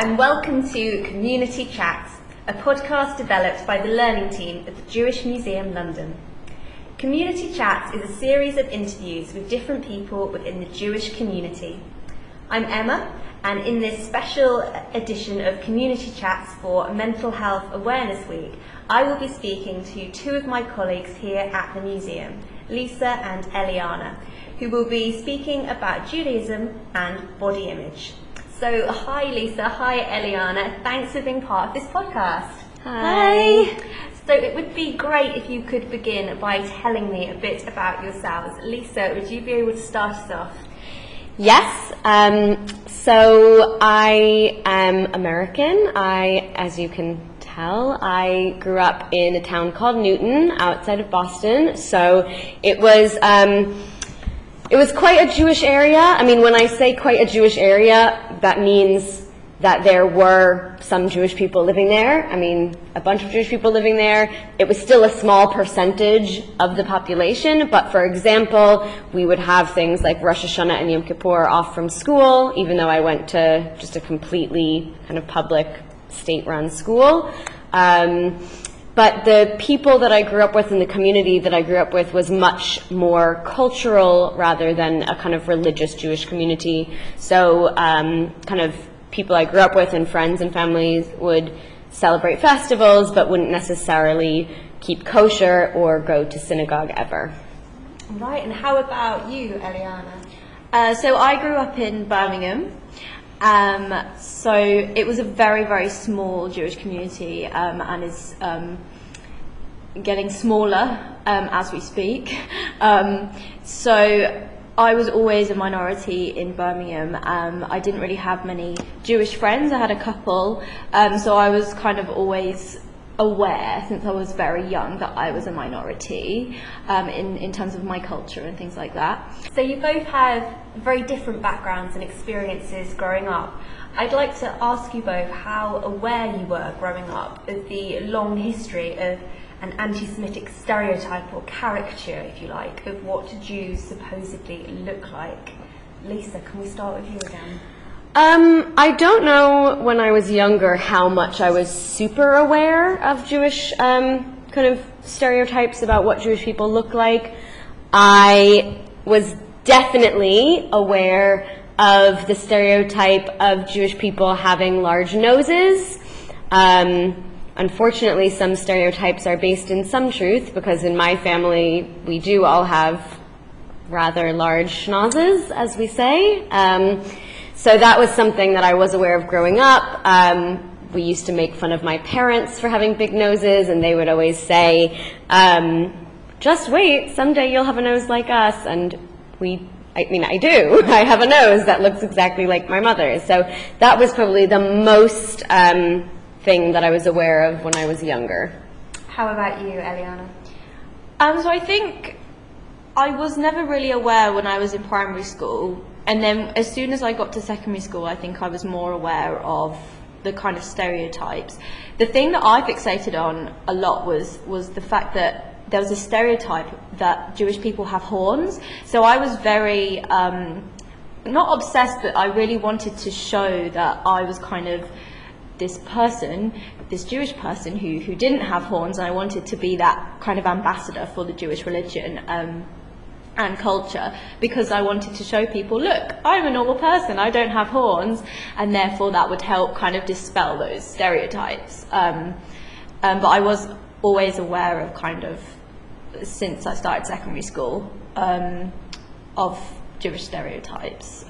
and welcome to Community Chats, a podcast developed by the Learning Team at the Jewish Museum London. Community Chats is a series of interviews with different people within the Jewish community. I'm Emma, and in this special edition of Community Chats for Mental Health Awareness Week, I will be speaking to two of my colleagues here at the museum, Lisa and Eliana, who will be speaking about Judaism and body image. So, hi Lisa, hi Eliana, thanks for being part of this podcast. Hi. So it would be great if you could begin by telling me a bit about yourselves. Lisa, would you be able to start us off? Yes, so I am American. As you can tell, I grew up in a town called Newton outside of Boston. So it was quite a Jewish area. I mean, when I say quite a Jewish area, that means that there were some Jewish people living there. I mean, a bunch of Jewish people living there. It was still a small percentage of the population, but for example, we would have things like Rosh Hashanah and Yom Kippur off from school, even though I went to just a completely kind of public, state-run school. But the people that I grew up with and the community that I grew up with was much more cultural rather than a kind of religious Jewish community. So kind of people I grew up with and friends and families would celebrate festivals but wouldn't necessarily keep kosher or go to synagogue ever. Right, and how about you, Eliana? So I grew up in Birmingham. So it was a very, very small Jewish community and is getting smaller as we speak. So I was always a minority in Birmingham. I didn't really have many Jewish friends. I had a couple. So I was kind of always aware since I was very young that I was a minority in terms of my culture and things like that. So you both have very different backgrounds and experiences growing up. I'd like to ask you both how aware you were growing up of the long history of an anti-Semitic stereotype or caricature, if you like, of what Jews supposedly look like. Lisa, can we start with you again? I don't know when I was younger how much I was super aware of Jewish kind of stereotypes about what Jewish people look like. I was definitely aware of the stereotype of Jewish people having large noses. Unfortunately, some stereotypes are based in some truth, because in my family we do all have rather large schnozzes, as we say. So that was something that I was aware of growing up. We used to make fun of my parents for having big noses, and they would always say, just wait, someday you'll have a nose like us. And I do. I have a nose that looks exactly like my mother's. So that was probably the most thing that I was aware of when I was younger. How about you, Eliana? So I think I was never really aware when I was in primary school. And then as soon as I got to secondary school, I think I was more aware of the kind of stereotypes. The thing that I fixated on a lot was the fact that there was a stereotype that Jewish people have horns. So I was very, not obsessed, but I really wanted to show that I was kind of this person, this Jewish person who didn't have horns, and I wanted to be that kind of ambassador for the Jewish religion and culture, because I wanted to show people, look, I'm a normal person, I don't have horns, and therefore that would help kind of dispel those stereotypes. But I was always aware of kind of, since I started secondary school, of Jewish stereotypes.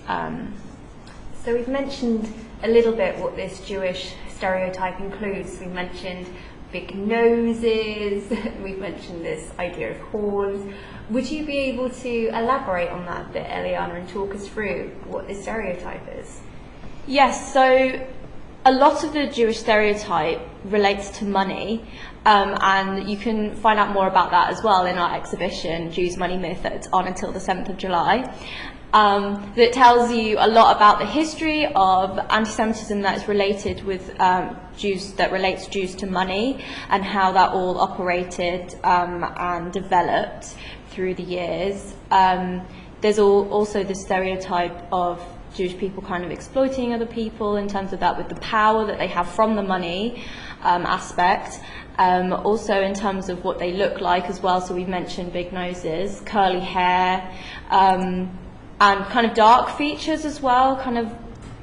So we've mentioned a little bit what this Jewish stereotype includes. We've mentioned big noses, we've mentioned this idea of horns. Would you be able to elaborate on that a bit, Eliana, and talk us through what this stereotype is? Yes, so a lot of the Jewish stereotype relates to money, and you can find out more about that as well in our exhibition, Jews, Money, Myth, that's on until the 7th of July. That tells you a lot about the history of anti-Semitism that is related with Jews, that relates Jews to money, and how that all operated and developed through the years. There's also the stereotype of Jewish people kind of exploiting other people in terms of that, with the power that they have from the money aspect. Also in terms of what they look like as well, so we've mentioned big noses, curly hair, and kind of dark features as well, kind of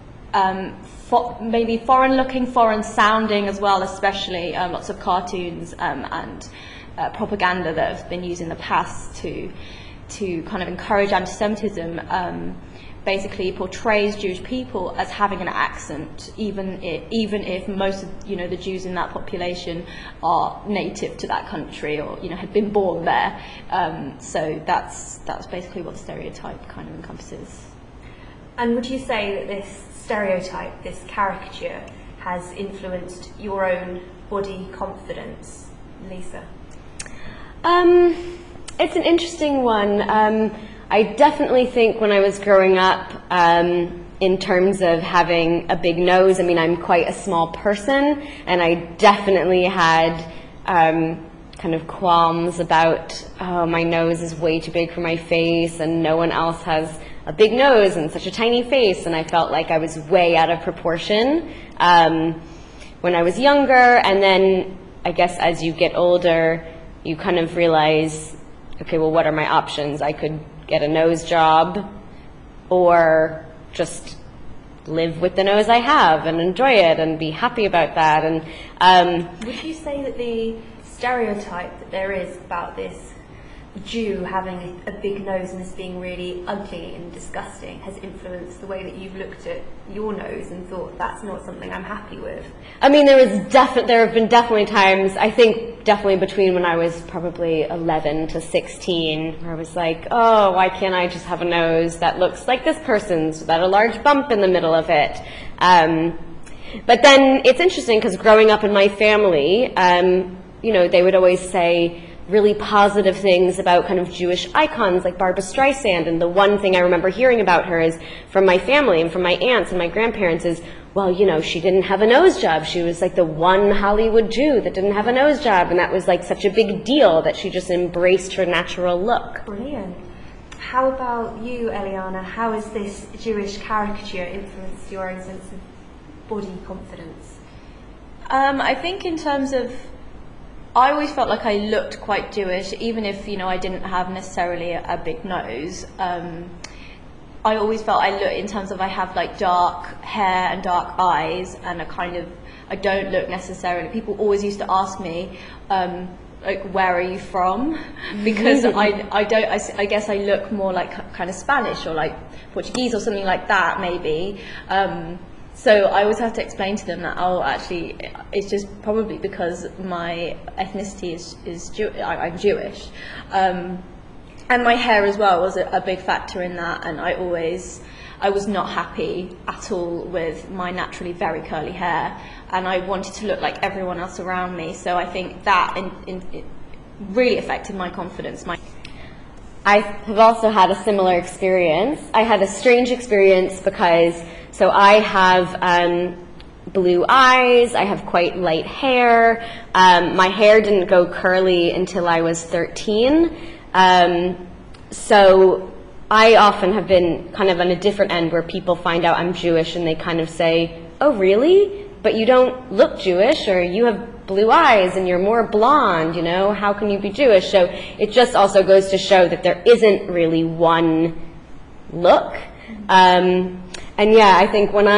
maybe foreign looking, foreign sounding as well, especially lots of cartoons and propaganda that have been used in the past to kind of encourage anti-Semitism, basically portrays Jewish people as having an accent, even if most of the Jews in that population are native to that country, or had been born there. So that's basically what the stereotype kind of encompasses. And would you say that this stereotype, this caricature, has influenced your own body confidence, Lisa? It's an interesting one. I definitely think when I was growing up, in terms of having a big nose, I mean, I'm quite a small person, and I definitely had kind of qualms about, oh, my nose is way too big for my face, and no one else has a big nose and such a tiny face, and I felt like I was way out of proportion when I was younger. And then I guess as you get older, you kind of realize, okay, well, what are my options? I could get a nose job, or just live with the nose I have and enjoy it and be happy about that. And would you say that the stereotype that there is about this Jew having a big nose and this being really ugly and disgusting has influenced the way that you've looked at your nose and thought, that's not something I'm happy with? I mean, there have been definitely times, I think definitely between when I was probably 11 to 16, where I was like, oh, why can't I just have a nose that looks like this person's without a large bump in the middle of it? But then it's interesting because growing up in my family, they would always say really positive things about kind of Jewish icons like Barbra Streisand. And the one thing I remember hearing about her is from my family and from my aunts and my grandparents is, well, she didn't have a nose job. She was like the one Hollywood Jew that didn't have a nose job. And that was like such a big deal that she just embraced her natural look. Brilliant. How about you, Eliana? How has this Jewish caricature influenced your own sense of body confidence? I think in terms of, I always felt like I looked quite Jewish, even if, I didn't have necessarily a big nose. I always felt I look, in terms of I have like dark hair and dark eyes, and I don't look necessarily, people always used to ask me, like, where are you from? Because I guess I look more like kind of Spanish or like Portuguese or something like that, maybe. So I always have to explain to them that, oh, actually, it's just probably because my ethnicity is I'm Jewish. And my hair as well was a big factor in that, and I was not happy at all with my naturally very curly hair, and I wanted to look like everyone else around me. So I think that it really affected my confidence. I have also had a similar experience. I had a strange experience because, so I have blue eyes, I have quite light hair. My hair didn't go curly until I was 13. So I often have been kind of on a different end where people find out I'm Jewish and they kind of say, oh, really? But you don't look Jewish, or you have blue eyes and you're more blonde, how can you be Jewish? So it just also goes to show that there isn't really one look. And yeah, I think when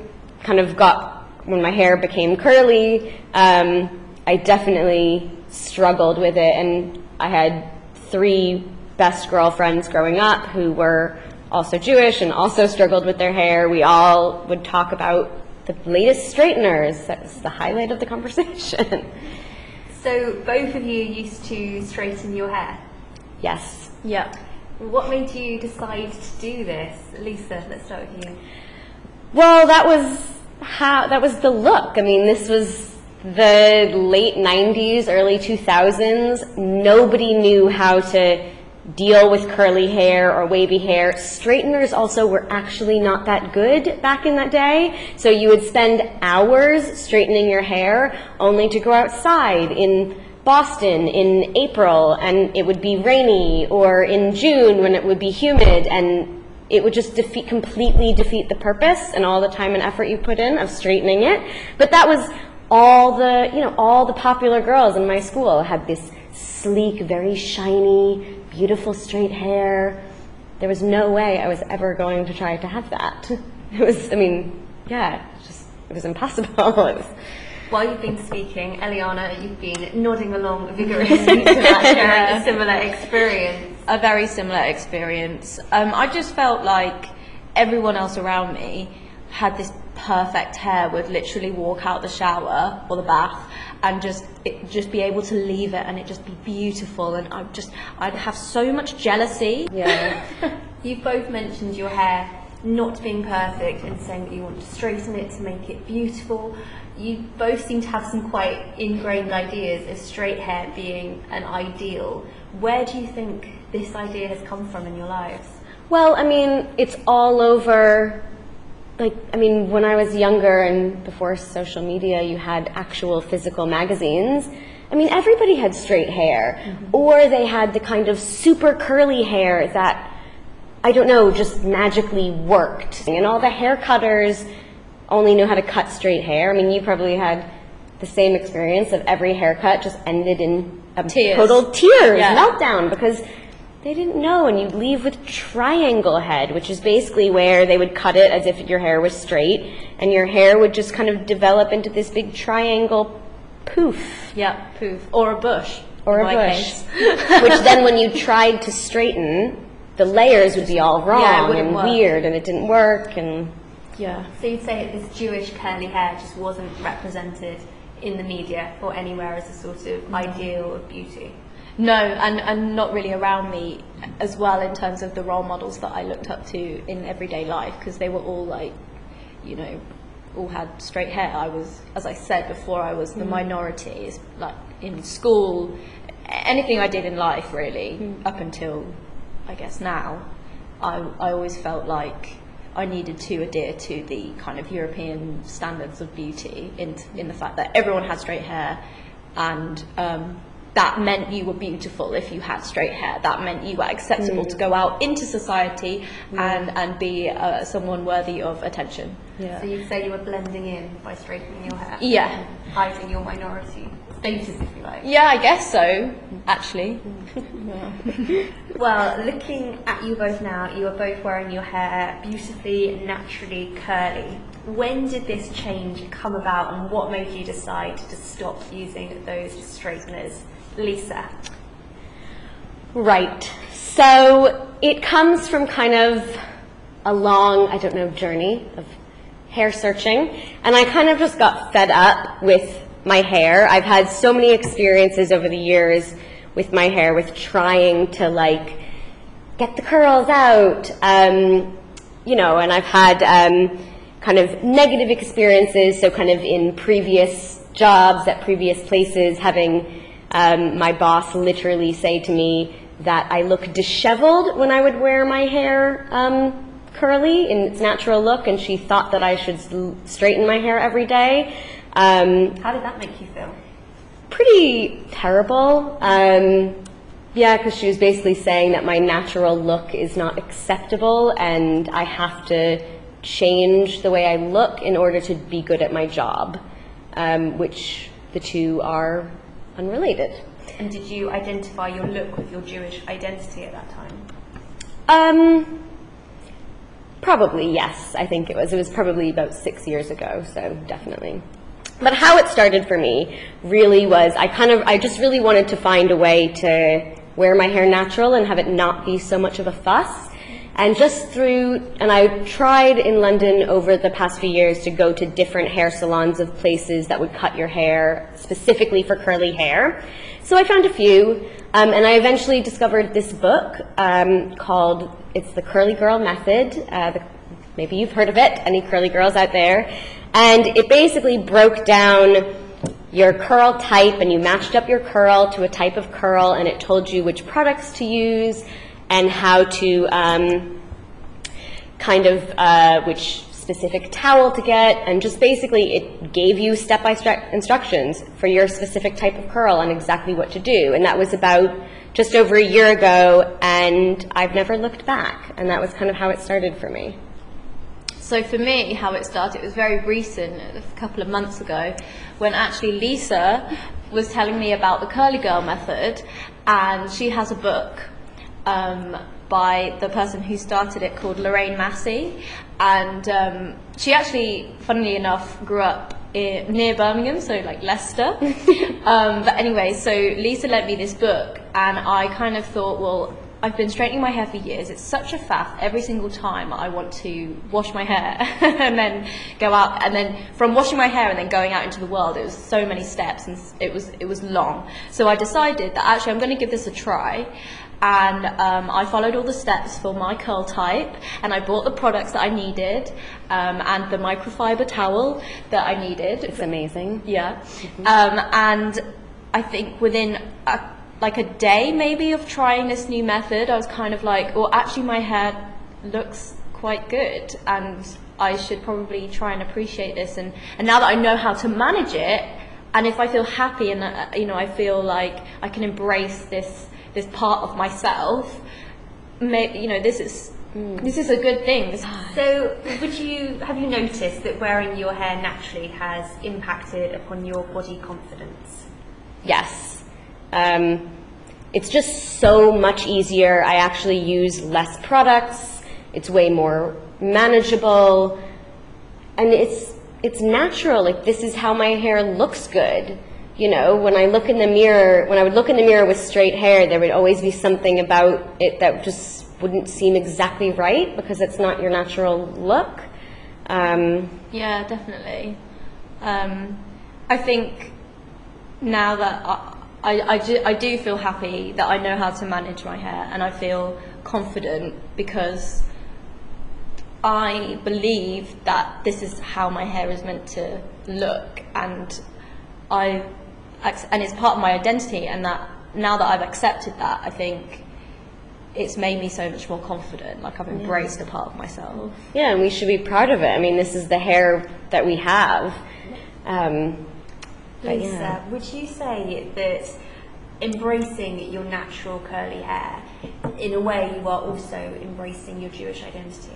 my hair became curly, I definitely struggled with it. And I had 3 best girlfriends growing up who were also Jewish and also struggled with their hair. We all would talk about the latest straighteners. That was the highlight of the conversation. So both of you used to straighten your hair? Yes. Yeah. What made you decide to do this? Lisa, let's start with you. Well, that was the look. I mean, this was the late 90s, early 2000s. Nobody knew how to deal with curly hair or wavy hair. Straighteners also were actually not that good back in that day. So you would spend hours straightening your hair only to go outside in Boston in April and it would be rainy, or in June when it would be humid, and it would just completely defeat the purpose and all the time and effort you put in of straightening it. But that was all the popular girls in my school had this sleek, very shiny, beautiful straight hair. There was no way I was ever going to try to have that. It was, it was impossible. While you've been speaking, Eliana, you've been nodding along vigorously to that, sharing a similar experience. A very similar experience. I just felt like everyone else around me had this perfect hair, would literally walk out the shower or the bath and just be able to leave it and it just be beautiful, and I'd have so much jealousy. Yeah. You've both mentioned your hair not being perfect and saying that you want to straighten it to make it beautiful. You both seem to have some quite ingrained ideas of straight hair being an ideal. Where do you think this idea has come from in your lives? Well, I mean, it's all over. When I was younger and before social media, you had actual physical magazines. I mean, everybody had straight hair, or they had the kind of super curly hair that, I don't know, just magically worked. And all the hair cutters only knew how to cut straight hair. I mean, you probably had the same experience of every haircut just ended in a total tears, meltdown, because they didn't know, and you'd leave with triangle head, which is basically where they would cut it as if your hair was straight, and your hair would just kind of develop into this big triangle poof. Yeah, poof. Or a bush. Or a bush. Which then when you tried to straighten, the layers would be all wrong and weird, and it didn't work, and yeah. So you'd say that this Jewish curly hair just wasn't represented in the media or anywhere as a sort of ideal of beauty? No, and not really around me as well, in terms of the role models that I looked up to in everyday life, because they were all all had straight hair. I was, as I said before, I was the minority, like in school, anything I did in life really, up until, I guess now, I always felt like I needed to adhere to the kind of European standards of beauty in the fact that everyone had straight hair, and that meant you were beautiful if you had straight hair. That meant you were acceptable to go out into society and be someone worthy of attention. Yeah. So you'd say you were blending in by straightening your hair? Yeah. Hiding your minority status, if you like? Yeah, I guess so, actually. Well, looking at you both now, you are both wearing your hair beautifully, naturally curly. When did this change come about, and what made you decide to stop using those straighteners? Lisa? Right. So it comes from kind of a long, journey of hair searching, and I kind of just got fed up with my hair. I've had so many experiences over the years with my hair, with trying to get the curls out, and I've had kind of negative experiences, so kind of in previous jobs at previous places, having my boss literally say to me that I look disheveled when I would wear my hair curly in its natural look, and she thought that I should straighten my hair every day. How did that make you feel? Pretty terrible. Because she was basically saying that my natural look is not acceptable, and I have to change the way I look in order to be good at my job, which the two are unrelated. And did you identify your look with your Jewish identity at that time? Probably, yes. I think it was probably about 6 years ago, so definitely. But how it started for me really was I just really wanted to find a way to wear my hair natural and have it not be so much of a fuss. And I tried in London over the past few years to go to different hair salons of places that would cut your hair specifically for curly hair. So I found a few, and I eventually discovered this book called, it's The Curly Girl Method. Maybe you've heard of it, any curly girls out there. And it basically broke down your curl type, and you matched up your curl to a type of curl, and it told you which products to use and how to which specific towel to get, and just basically it gave you step-by-step instructions for your specific type of curl and exactly what to do. And that was about just over a year ago, and I've never looked back. And that was kind of how it started for me. So for me, how it started, it was very recent, a couple of months ago, when actually Lisa was telling me about the Curly Girl method, and she has a book by the person who started it called Lorraine Massey, and she actually, funnily enough, grew up near Birmingham, so like Leicester. But anyway, so Lisa lent me this book, and I kind of thought, well, I've been straightening my hair for years. It's such a faff every single time I want to wash my hair and then go out, and then from washing my hair and then going out into the world, it was so many steps, and it was long. So I decided that actually I'm going to give this a try, and I followed all the steps for my curl type, and I bought the products that I needed, and the microfiber towel that I needed. It's amazing. Yeah. And I think within like a day maybe of trying this new method, I was kind of like, well, actually my hair looks quite good, and I should probably try and appreciate this. And now that I know how to manage it, and if I feel happy and I feel like I can embrace this part of myself, this is a good thing. So have you noticed that wearing your hair naturally has impacted upon your body confidence? Yes. It's just so much easier. I actually use less products. It's way more manageable, and it's natural. Like, this is how my hair looks good. When I look in the mirror, when I would look in the mirror with straight hair, there would always be something about it that just wouldn't seem exactly right, because it's not your natural look. Yeah, definitely. I think now that I do feel happy that I know how to manage my hair, and I feel confident because I believe that this is how my hair is meant to look, and it's part of my identity, and that now that I've accepted that, I think it's made me so much more confident. Like, I've embraced a part of myself. Yeah, and we should be proud of it. I mean, this is the hair that we have. Lisa, would you say that embracing your natural curly hair, in a way you are also embracing your Jewish identity?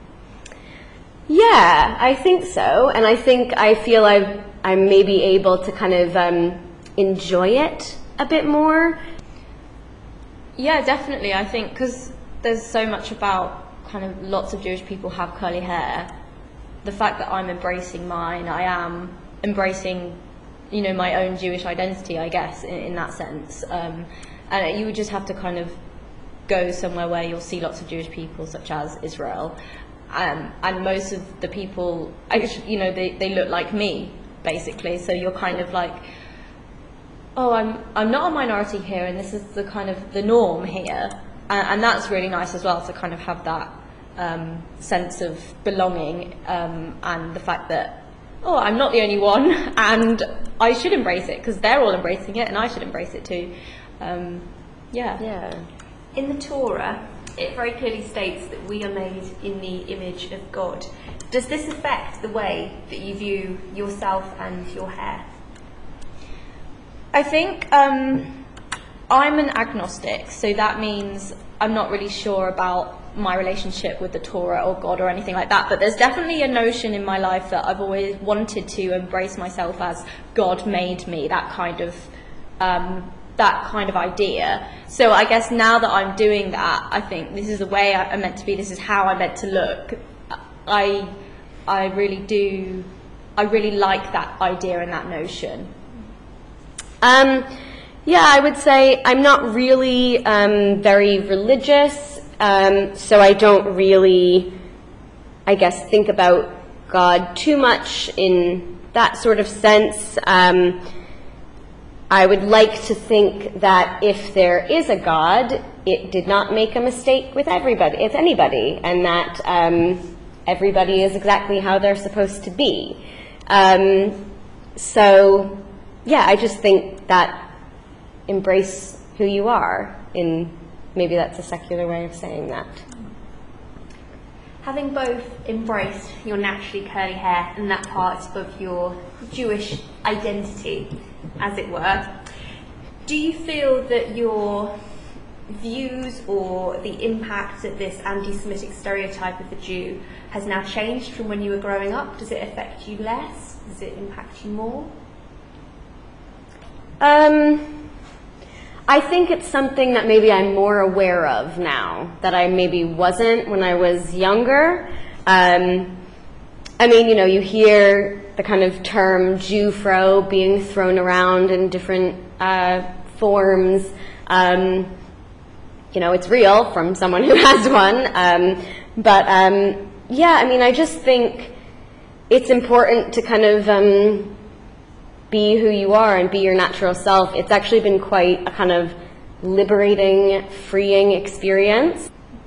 Yeah, I think so. And I feel I'm maybe able to kind of enjoy it a bit more. Yeah, definitely. I think because there's so much about kind of lots of Jewish people have curly hair. The fact that I'm embracing mine, I am embracing my own Jewish identity, I guess, in that sense. And you would just have to kind of go somewhere where you'll see lots of Jewish people, such as Israel. And most of the people, they look like me, basically. So you're kind of like, oh, I'm not a minority here, and this is the kind of the norm here. And that's really nice as well, to kind of have that sense of belonging, and the fact that, oh, I'm not the only one, and I should embrace it because they're all embracing it, and I should embrace it too. Yeah. In the Torah, it very clearly states that we are made in the image of God. Does this affect the way that you view yourself and your hair? I think I'm an agnostic, so that means I'm not really sure about my relationship with the Torah or God or anything like that, but there's definitely a notion in my life that I've always wanted to embrace myself as God made me, that kind of idea. So I guess now that I'm doing that, I think this is the way I'm meant to be, this is how I'm meant to look. I really like that idea and that notion. Yeah, I would say I'm not really very religious, so I don't really, I guess, think about God too much in that sort of sense. I would like to think that if there is a God, it did not make a mistake with anybody, and that everybody is exactly how they're supposed to be. So, yeah, I just think that embrace who you are, maybe that's a secular way of saying that. Having both embraced your naturally curly hair and that part of your Jewish identity, as it were, do you feel that your views or the impact that this anti-Semitic stereotype of the Jew has now changed from when you were growing up? Does it affect you less? Does it impact you more? I think it's something that maybe I'm more aware of now that I maybe wasn't when I was younger. I mean, you know, you hear the kind of term Jewfro being thrown around in different forms. You know, it's real from someone who has one. Yeah, I mean, I just think it's important to kind of be who you are and be your natural self. It's actually been quite a kind of liberating, freeing experience.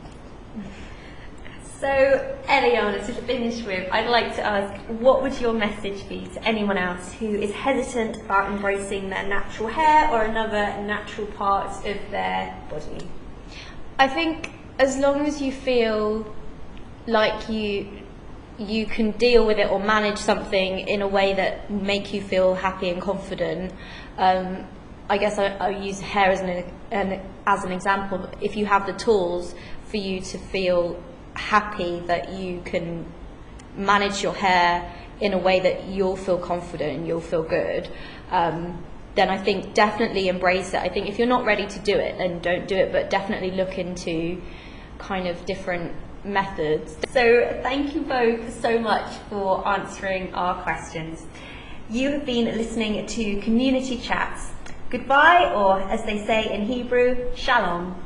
So, Eliana, to finish with, I'd like to ask, what would your message be to anyone else who is hesitant about embracing their natural hair or another natural part of their body? I think as long as you feel like you can deal with it or manage something in a way that make you feel happy and confident. I guess I use hair as an example. If you have the tools for you to feel happy that you can manage your hair in a way that you'll feel confident and you'll feel good, then I think definitely embrace it. I think if you're not ready to do it, then don't do it, but definitely look into kind of different methods. So thank you both so much for answering our questions. You have been listening to Community Chats. Goodbye, or as they say in Hebrew, Shalom.